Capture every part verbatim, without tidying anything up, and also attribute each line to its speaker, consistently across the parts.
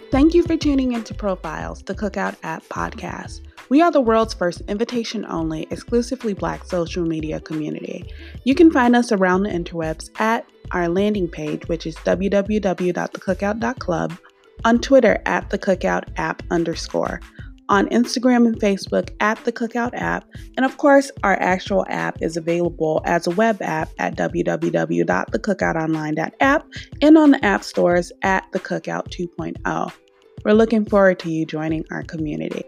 Speaker 1: Thank you for tuning into Profiles, the Cookout App podcast. We are the world's first invitation-only, exclusively Black social media community. You can find us around the interwebs at our landing page, which is w w w dot the cookout dot club, on Twitter at the cookout app underscore, on Instagram and Facebook at the Cookout App, and of course, our actual app is available as a web app at w w w dot the cookout online dot app and on the app stores at the Cookout two point oh. We're looking forward to you joining our community.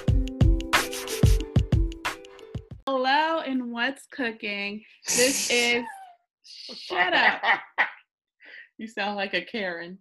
Speaker 1: Hello, and what's cooking? This is Shut Up.
Speaker 2: You sound like a Karen.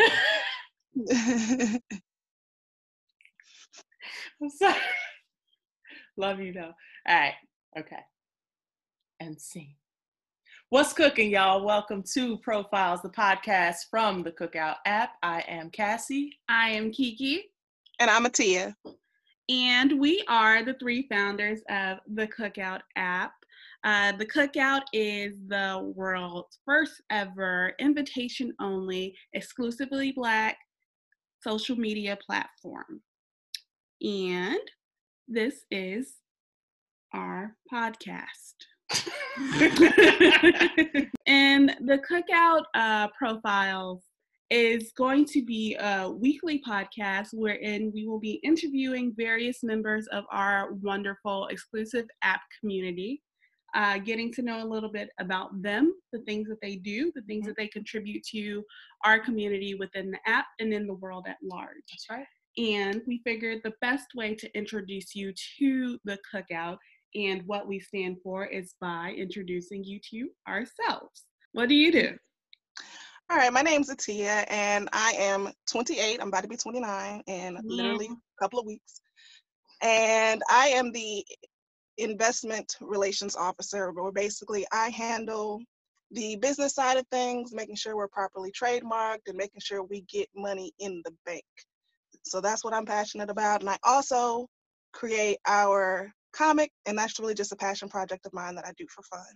Speaker 2: I'm sorry. Love you though. All right. Okay. And scene. What's cooking, y'all? Welcome to Profiles, the podcast from the Cookout app. I am Cassie.
Speaker 1: I am Kiki.
Speaker 3: And I'm Atia.
Speaker 1: And we are the three founders of the Cookout app. Uh, the Cookout is the world's first ever invitation-only, exclusively Black social media platform. And this is our podcast. And the Cookout uh, Profiles is going to be a weekly podcast wherein we will be interviewing various members of our wonderful exclusive app community, uh, getting to know a little bit about them, the things that they do, the things that they contribute to our community within the app and in the world at large.
Speaker 2: That's right.
Speaker 1: And we figured the best way to introduce you to the Cookout and what we stand for is by introducing you to ourselves. What do you do?
Speaker 3: All right, my name's Atia, and I am twenty-eight. I'm about to be twenty-nine in
Speaker 1: Mm.
Speaker 3: literally a couple of weeks. And I am the investment relations officer, where basically I handle the business side of things, making sure we're properly trademarked and making sure we get money in the bank. So that's what I'm passionate about. And I also create our comic, and that's really just a passion project of mine that I do for fun.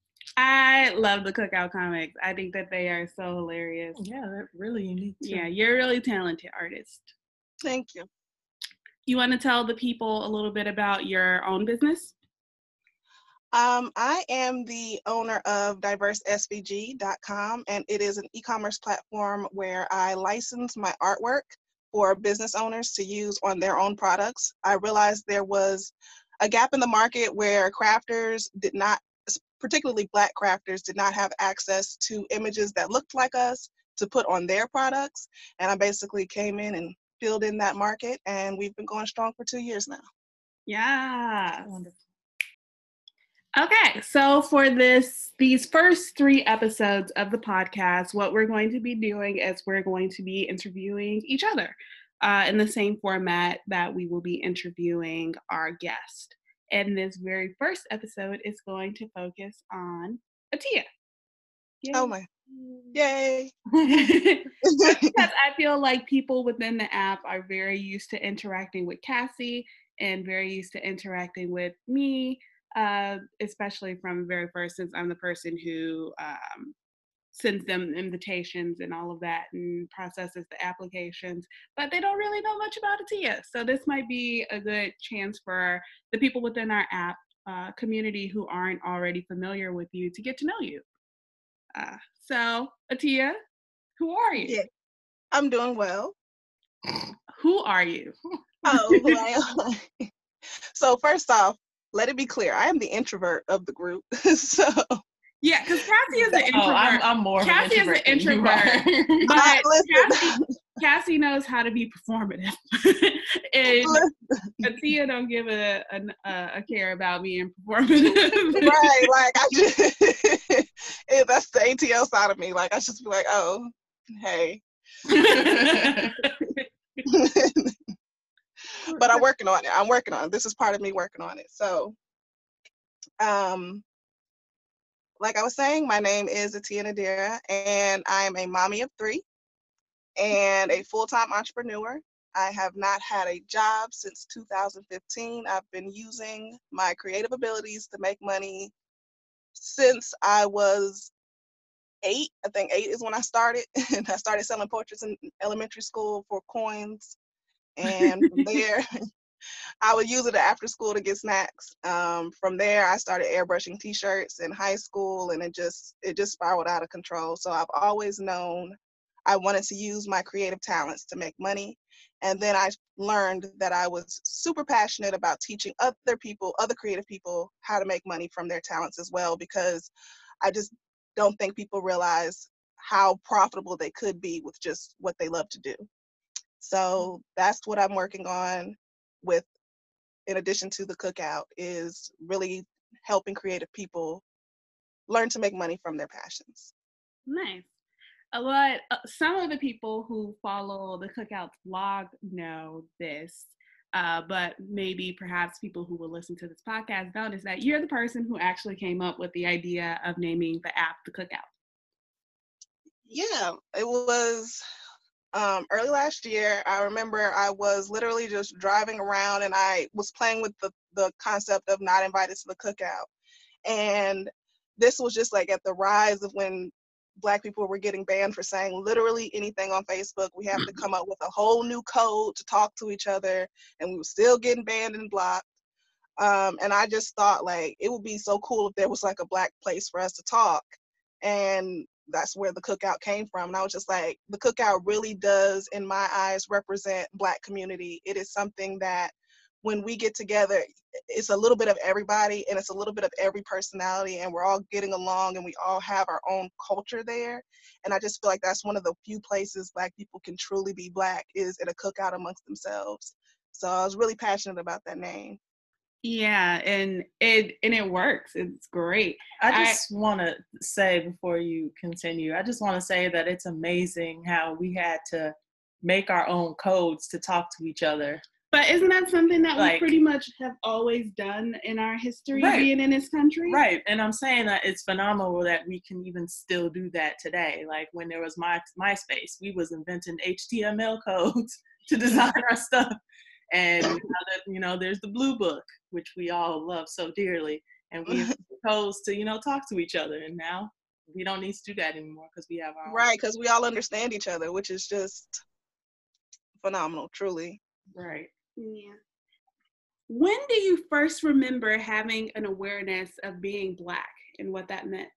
Speaker 1: I love the Cookout comics. I think that they are so hilarious.
Speaker 2: Yeah, they're really unique too.
Speaker 1: Yeah, you're a really talented artist.
Speaker 3: Thank you.
Speaker 1: You want to tell the people a little bit about your own business?
Speaker 3: Um, I am the owner of diverse s v g dot com, and it is an e-commerce platform where I license my artwork for business owners to use on their own products. I realized there was a gap in the market where crafters did not, particularly Black crafters, did not have access to images that looked like us to put on their products. And I basically came in and filled in that market, and we've been going strong for two years now.
Speaker 1: Yeah.
Speaker 2: Wonderful.
Speaker 1: Okay, so for this, these first three episodes of the podcast, what we're going to be doing is we're going to be interviewing each other uh, in the same format that we will be interviewing our guest. And this very first episode is going to focus on Atia. Yay.
Speaker 3: Oh my, yay.
Speaker 1: Because I feel like people within the app are very used to interacting with Cassie and very used to interacting with me. Uh, especially from very first, since I'm the person who um, sends them invitations and all of that and processes the applications, but they don't really know much about Atia. So this might be a good chance for the people within our app uh, community who aren't already familiar with you to get to know you. Uh, so Atia, who are you?
Speaker 3: Yeah, I'm doing well.
Speaker 1: Who are you?
Speaker 3: Oh, who I am. So first off, let it be clear, I am the introvert of the group. So
Speaker 1: yeah, because Cassie is an introvert.
Speaker 2: Oh, I'm, I'm more
Speaker 1: Cassie
Speaker 2: of an introvert
Speaker 1: is an introvert, but
Speaker 3: I,
Speaker 1: Cassie, Cassie knows how to be performative, and Atia don't give a, a a care about being performative.
Speaker 3: Right, like I just, yeah, that's the A T L side of me. Like I just be like, oh, hey. But I'm working on it. I'm working on it. This is part of me working on it. So, um, like I was saying, my name is Atia Nadira, and I am a mommy of three and a full-time entrepreneur. I have not had a job since two thousand fifteen. I've been using my creative abilities to make money since I was eight. I think eight is when I started. And I started selling portraits in elementary school for coins. And from there, I would use it after school to get snacks. Um, from there, I started airbrushing T-shirts in high school, and it just it just spiraled out of control. So I've always known I wanted to use my creative talents to make money. And then I learned that I was super passionate about teaching other people, other creative people, how to make money from their talents as well, because I just don't think people realize how profitable they could be with just what they love to do. So that's what I'm working on with, in addition to the cookout, is really helping creative people learn to make money from their passions.
Speaker 1: Nice. A lot, uh, some of the people who follow the Cookout blog know this, uh, but maybe perhaps people who will listen to this podcast don't, is that you're the person who actually came up with the idea of naming the app the Cookout.
Speaker 3: Yeah, it was um, early last year. I remember I was literally just driving around, and I was playing with the, the concept of not invited to the cookout. And this was just like at the rise of when Black people were getting banned for saying literally anything on Facebook. We have to come up with a whole new code to talk to each other, and we were still getting banned and blocked. Um, and I just thought, like, it would be so cool if there was like a Black place for us to talk. And that's where the cookout came from. And I was just like, the cookout really does, in my eyes, represent Black community. It is something that when we get together, it's a little bit of everybody, and it's a little bit of every personality, and we're all getting along, and we all have our own culture there. And I just feel like that's one of the few places Black people can truly be Black, is in a cookout amongst themselves. So I was really passionate about that name.
Speaker 1: Yeah, and it and it works. It's great.
Speaker 2: I just want to say, before you continue, I just want to say that it's amazing how we had to make our own codes to talk to each other.
Speaker 1: But isn't that something that
Speaker 2: Like,
Speaker 1: we pretty much have always done in our history,
Speaker 2: right,
Speaker 1: being in this country?
Speaker 2: Right. And I'm saying that it's phenomenal that we can even still do that today. Like when there was my MySpace, we was inventing H T M L codes to design our stuff. And now that, you know, there's the Blue Book, which we all love so dearly. And we codes to, you know, talk to each other. And now we don't need to do that anymore because we have our
Speaker 3: Right, because we all understand each other, which is just phenomenal, truly.
Speaker 2: Right.
Speaker 1: Yeah. When do you first remember having an awareness of being Black and what that meant?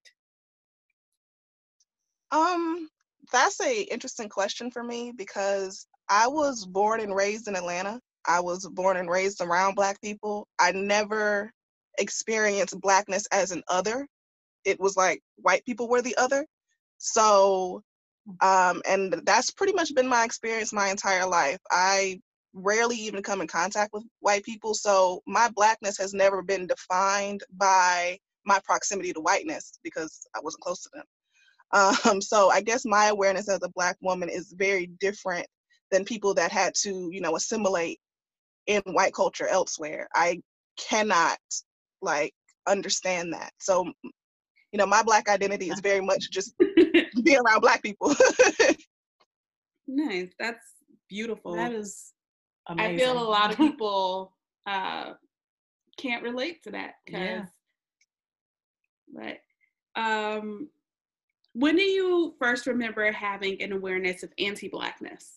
Speaker 3: Um, that's a interesting question for me, because I was born and raised in Atlanta. I was born and raised around Black people. I never experienced Blackness as an other. It was like white people were the other. So, um, and that's pretty much been my experience my entire life. I rarely even come in contact with white people. So my Blackness has never been defined by my proximity to whiteness, because I wasn't close to them. Um, so I guess my awareness as a Black woman is very different than people that had to, you know, assimilate in white culture elsewhere. I cannot like understand that. So, you know, my Black identity is very much just being around Black people.
Speaker 1: Nice. That's beautiful.
Speaker 2: That is amazing.
Speaker 1: I feel a lot of people uh, can't relate to that.
Speaker 2: Yeah.
Speaker 1: But um, when do you first remember having an awareness of anti-Blackness?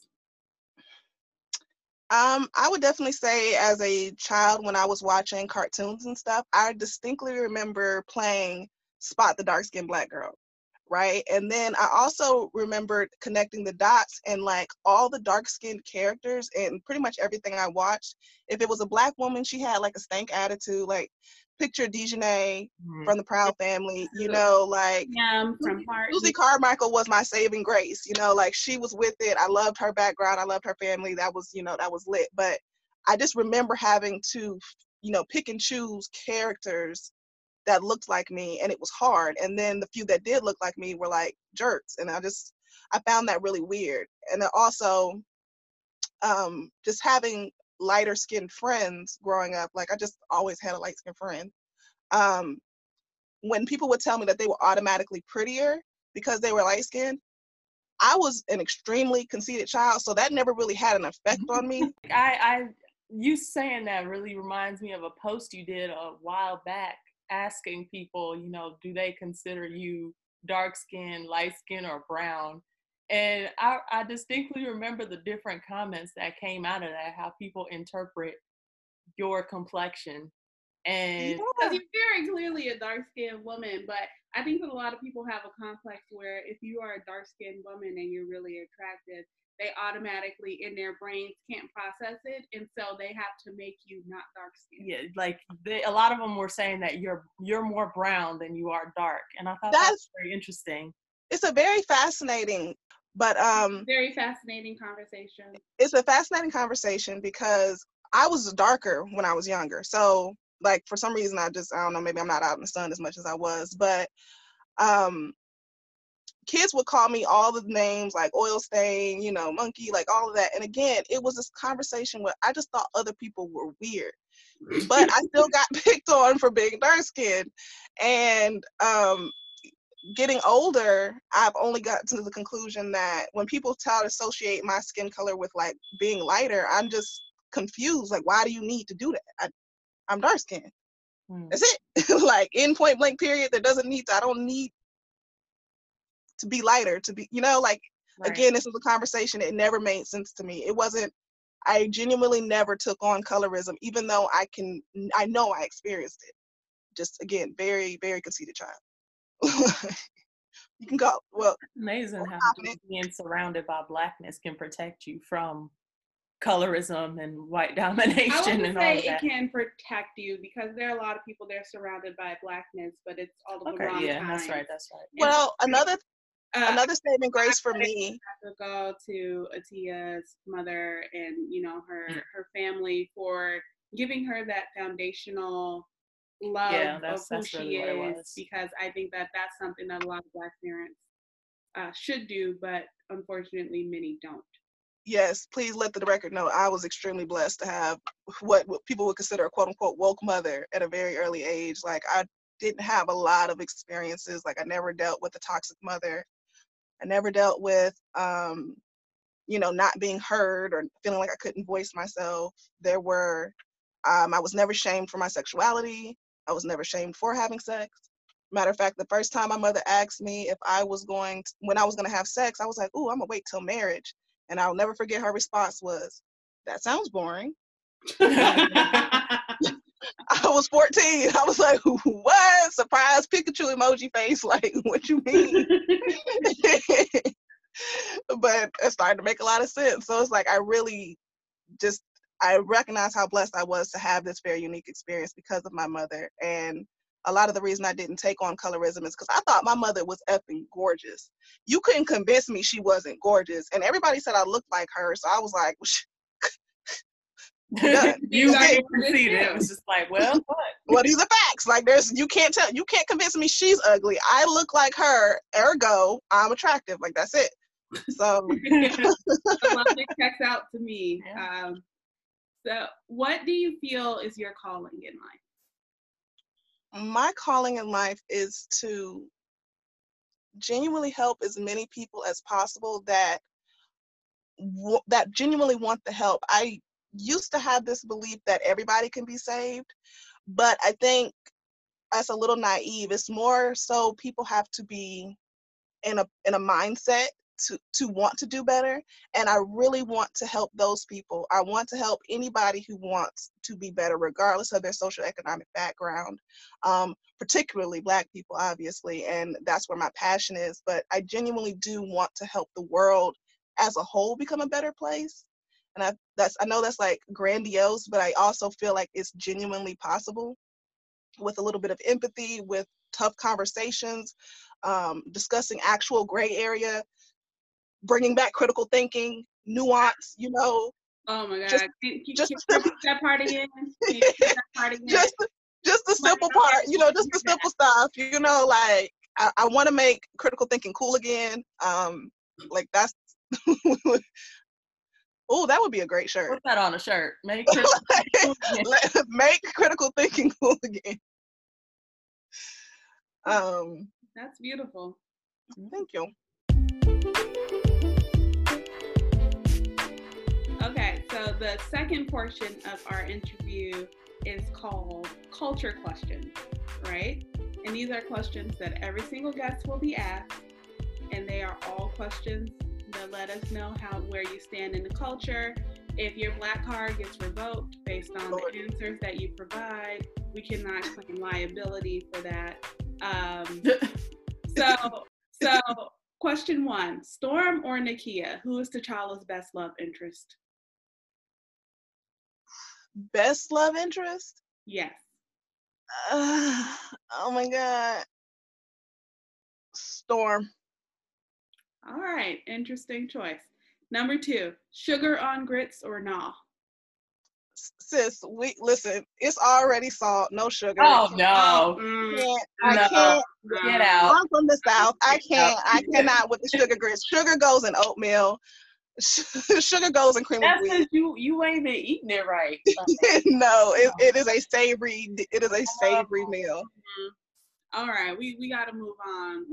Speaker 3: Um, I would definitely say as a child, when I was watching cartoons and stuff, I distinctly remember playing Spot the Dark-Skinned Black Girl, right? And then I also remembered connecting the dots, and like all the dark-skinned characters and pretty much everything I watched, if it was a Black woman, she had like a stank attitude. Like picture Dejanay mm-hmm. from the Proud Family, you know, like
Speaker 1: yeah, from
Speaker 3: Susie Carmichael was my saving grace, you know, like she was with it. I loved her background. I loved her family. That was, you know, that was lit. But I just remember having to, you know, pick and choose characters that looked like me, and it was hard. And then the few that did look like me were like jerks. And I just, I found that really weird. And then also um, just having lighter skinned friends growing up, like I just always had a light skinned friend. Um, when people would tell me that they were automatically prettier because they were light skinned, I was an extremely conceited child, so that never really had an effect on me.
Speaker 2: I, I, you saying that really reminds me of a post you did a while back asking people, you know, do they consider you dark skin, light skin, or brown. And I, I distinctly remember the different comments that came out of that, how people interpret your complexion. And
Speaker 1: Yeah.
Speaker 4: Because you're very clearly a dark-skinned woman, but I think that a lot of people have a complex where if you are a dark-skinned woman and you're really attractive, they automatically in their brains can't process it, and so they have to make you not dark-skinned.
Speaker 2: yeah, like they, a lot of them were saying that you're you're more brown than you are dark, and I thought
Speaker 3: That's-
Speaker 2: that was very interesting.
Speaker 3: It's a very fascinating, but um,
Speaker 4: Very fascinating conversation.
Speaker 3: it's a fascinating conversation because I was darker when I was younger. So like for some reason I just I don't know, maybe I'm not out in the sun as much as I was, but um kids would call me all the names like oil stain, you know, monkey, like all of that. And again, it was this conversation where I just thought other people were weird, but I still got picked on for being dark skinned. And um getting older, I've only got to the conclusion that when people try to associate my skin color with like being lighter, I'm just confused. Like, why do you need to do that? I, I'm dark skinned.
Speaker 2: Hmm.
Speaker 3: That's it. Like in point blank period, there doesn't need to, I don't need to be lighter to be, you know, like,
Speaker 2: Right.
Speaker 3: again, this is a conversation. It never made sense to me. It wasn't, I genuinely never took on colorism, even though I can, I know I experienced it. Just again, very, very conceited child. You can go, well,
Speaker 2: It's amazing how
Speaker 3: confident.
Speaker 2: just being surrounded by blackness can protect you from colorism and white
Speaker 4: I
Speaker 2: domination
Speaker 4: would
Speaker 2: and all
Speaker 4: say
Speaker 2: of
Speaker 4: it
Speaker 2: that.
Speaker 4: can protect you because there are a lot of people that are surrounded by blackness, but it's all of the
Speaker 2: Okay,
Speaker 4: wrong
Speaker 2: yeah,
Speaker 4: kind.
Speaker 2: that's right, that's right.
Speaker 3: Well, another
Speaker 4: Uh,
Speaker 3: another saving grace for me.
Speaker 4: I have to go to Atia's mother and you know her
Speaker 2: Mm.
Speaker 4: her family for giving her that foundational love
Speaker 2: Yeah,
Speaker 4: of
Speaker 2: that's-
Speaker 4: who
Speaker 2: that's
Speaker 4: she
Speaker 2: really what it
Speaker 4: is,
Speaker 2: was.
Speaker 4: because I think that that's something that a lot of Black parents uh, should do, but unfortunately many don't.
Speaker 3: Yes, please let the record know I was extremely blessed to have what, what people would consider a quote unquote woke mother at a very early age. Like I didn't have a lot of experiences. Like I never dealt with a toxic mother. I never dealt with, um, you know, not being heard or feeling like I couldn't voice myself. There were, um, I was never shamed for my sexuality. I was never shamed for having sex. Matter of fact, the first time my mother asked me if I was going, to, when I was going to have sex, I was like, "Ooh, I'm gonna wait till marriage." And I'll never forget her response was, "That sounds boring." I was fourteen. I was like, "What? Surprise Pikachu emoji face? Like, what you mean?" But it started to make a lot of sense. So it's like I really just I recognize how blessed I was to have this very unique experience because of my mother. And a lot of the reason I didn't take on colorism is because I thought my mother was effing gorgeous. You couldn't convince me she wasn't gorgeous. And everybody said I looked like her. So I was like, I'm done.
Speaker 2: You
Speaker 4: got
Speaker 2: didn't
Speaker 4: it for this
Speaker 2: concede it.
Speaker 4: too.
Speaker 2: It was just like, well, what?
Speaker 3: Well, these are facts. Like there's, you can't tell, you can't convince me she's ugly. I look like her, ergo, I'm attractive. Like that's it. So
Speaker 4: The logic checks out to me.
Speaker 2: Yeah.
Speaker 4: Um, so what do you feel is your calling in life?
Speaker 3: my calling in life is to genuinely help as many people as possible that w- that genuinely want the help. I used to have this belief that everybody can be saved, but I think that's a little naive. It's more so people have to be in a in a mindset to to want to do better, and I really want to help those people. I want to help anybody who wants to be better regardless of their social economic background, um, particularly Black people obviously, and that's where my passion is. But I genuinely do want to help the world as a whole become a better place, and I that's I know that's like grandiose, but I also feel like it's genuinely possible with a little bit of empathy, with tough conversations, um, discussing actual gray area, bringing back critical thinking, nuance, you know,
Speaker 4: Oh my God!
Speaker 3: Just-
Speaker 4: can, can,
Speaker 3: just
Speaker 4: can
Speaker 3: the
Speaker 4: you repeat that part again? Can you repeat that part again?
Speaker 3: just just the simple part, you know, just the simple stuff, you know, like I, I want to make critical thinking cool again. Um, like that's, oh, that would be a great shirt.
Speaker 2: Put that on a shirt. Make critical thinking cool again.
Speaker 3: Let- make critical thinking cool again. Um,
Speaker 4: That's beautiful.
Speaker 3: thank you.
Speaker 4: Okay, so the second portion of our interview is called Culture Questions, right? And these are questions that every single guest will be asked. And they are all questions that let us know how where you stand in the culture. If your black card gets revoked based on the answers that you provide, we cannot claim liability for that. Um, so, so question one, Storm or Nakia, who is T'Challa's best love interest?
Speaker 3: Best love interest?
Speaker 4: Yes.
Speaker 3: Uh, oh my God. Storm.
Speaker 4: All right, interesting choice. Number two, sugar on grits or nah?
Speaker 3: Sis, we listen. It's already salt, no sugar.
Speaker 2: Oh no!
Speaker 4: Mm,
Speaker 3: Can't, I
Speaker 2: no.
Speaker 3: can't.
Speaker 2: Get out!
Speaker 3: I'm from the South. I can't. I cannot with the sugar grits. Sugar goes in oatmeal. Sugar goes in cream
Speaker 2: That's
Speaker 3: of wheat.
Speaker 2: because you you ain't been eating it right.
Speaker 3: No, it, it is a savory. It is a savory meal.
Speaker 4: Mm-hmm. All right, we we got to move on.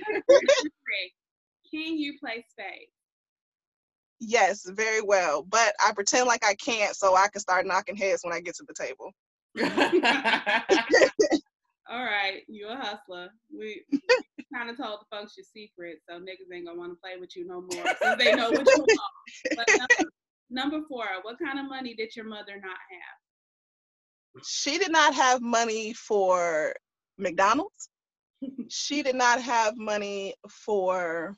Speaker 4: Can you play spades?
Speaker 3: Yes, very well. But I pretend like I can't so I can start knocking heads when I get to the table.
Speaker 4: All right, you a hustler. We, we kind of told the folks your secret, so niggas ain't gonna want to play with you no more since they know what you want. But number, number four, what kind of money did your mother not have?
Speaker 3: She did not have money for McDonald's. She did not have money for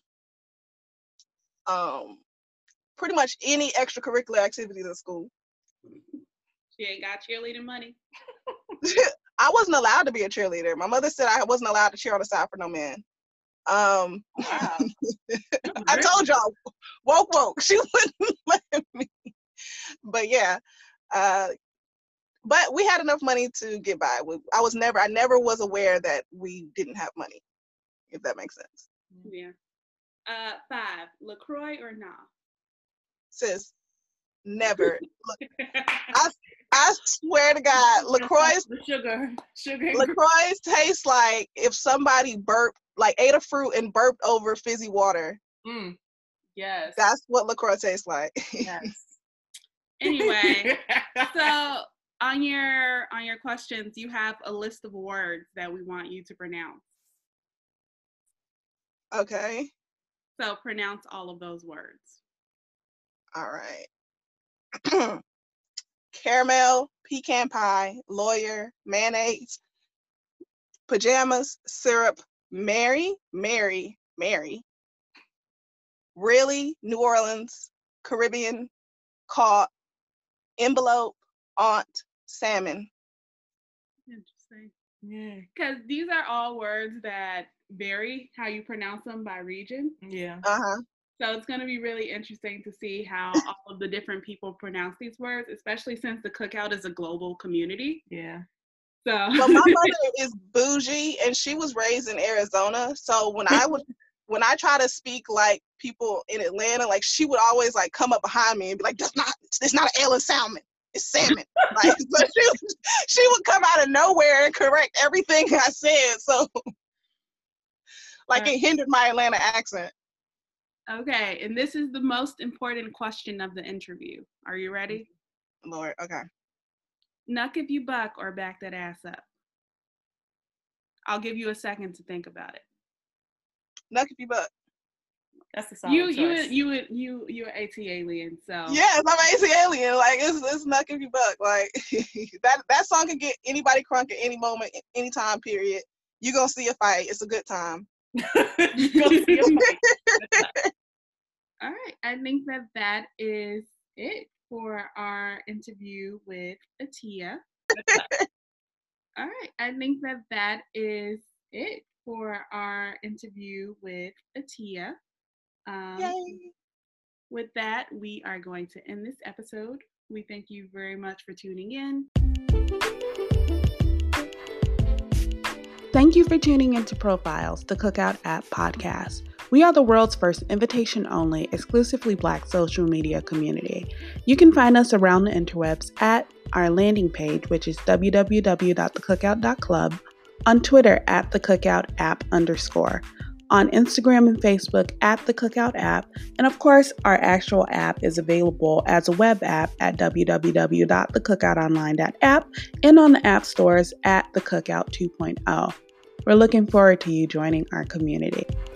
Speaker 3: um pretty much any extracurricular activities at school.
Speaker 4: She ain't got cheerleading money.
Speaker 3: I wasn't allowed to be a cheerleader. My mother said I wasn't allowed to cheer on the side for no man. Um,
Speaker 2: Wow.
Speaker 3: I told y'all, woke woke. She wouldn't let me. But yeah, uh, but we had enough money to get by. I was never, I never was aware that we didn't have money, if that makes sense.
Speaker 4: Yeah. Uh, five, LaCroix or nah?
Speaker 3: Sis, never. Look, I, I swear to God, LaCroix's
Speaker 2: sugar, sugar.
Speaker 3: LaCroix's tastes like if somebody burped, like ate a fruit and burped over fizzy water.
Speaker 2: Mm. Yes.
Speaker 3: That's what LaCroix tastes like.
Speaker 2: Yes.
Speaker 4: Anyway, so on your on your questions, you have a list of words that we want you to pronounce.
Speaker 3: Okay.
Speaker 4: So pronounce all of those words.
Speaker 3: All right. Caramel, pecan pie, lawyer, mayonnaise, pajamas, syrup, Mary, Mary, Mary, really, New Orleans, Caribbean, caught, envelope, aunt, salmon.
Speaker 4: Interesting.
Speaker 2: Yeah.
Speaker 4: Because these are all words that vary how you pronounce them by region.
Speaker 2: Yeah.
Speaker 3: Uh-huh.
Speaker 4: So it's going to be really interesting to see how all of the different people pronounce these words, especially since the Cookout is a global community.
Speaker 2: Yeah.
Speaker 4: So.
Speaker 3: Well, my mother is bougie, and she was raised in Arizona. So when I would, when I try to speak like people in Atlanta, like she would always like come up behind me and be like, "That's not, it's not an Ellen salmon, it's salmon." Like, so she, she would come out of nowhere and correct everything I said. So, like,
Speaker 4: right.
Speaker 3: It hindered my Atlanta accent.
Speaker 4: Okay, and this is the most important question of the interview. Are you ready?
Speaker 3: Lord, okay.
Speaker 4: Nuck if you buck or back that ass up. I'll give you a second to think about it.
Speaker 3: Nuck if you buck.
Speaker 2: That's the solid
Speaker 4: you
Speaker 2: choice.
Speaker 4: you you you you're AT alien, so
Speaker 3: yes, I'm an A C alien. Like it's it's nuck if you buck. Like that that song can get anybody crunk at any moment, any time period. You gonna see a fight. It's a good time.
Speaker 4: All right, I think that that is it for our interview with Atia. All right, I think that that is it for our interview with Atia. Um,
Speaker 3: Yay.
Speaker 4: With that, we are going to end this episode. We thank you very much for tuning in.
Speaker 1: Thank you for tuning into Profiles, the Cookout app podcast. We are the world's first invitation-only, exclusively Black social media community. You can find us around the interwebs at our landing page, which is w w w dot the cookout dot club, on Twitter at the Cookout app underscore, on Instagram and Facebook at the Cookout app, and of course, our actual app is available as a web app at w w w dot the cookout online dot app and on the app stores at the Cookout two point oh. We're looking forward to you joining our community.